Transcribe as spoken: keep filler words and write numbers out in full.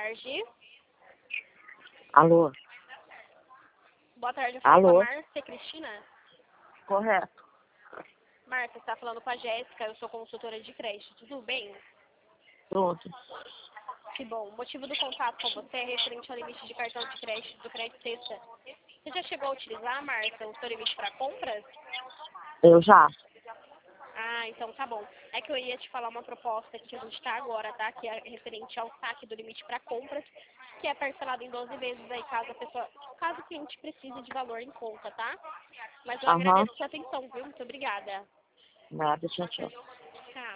tarde. Alô? Boa tarde, eu falo com Alô? a Márcia Cristina. Correto. Márcia, você está falando com a Jéssica, eu sou consultora de crédito, tudo bem? Pronto. Que bom. O motivo do contato com você é referente ao limite de cartão de crédito do Crédito Sexta. Você já chegou a utilizar, Márcia, o seu limite para compras? Eu já. Ah, então tá bom. É que eu ia te falar uma proposta que a gente tá agora, tá? Que é referente ao saque do limite para compras, que é parcelado em doze vezes aí caso a pessoa, caso o cliente precise de valor em conta, tá? Mas eu Aham. agradeço a sua atenção, viu? Muito obrigada. Nada, tchau, tchau.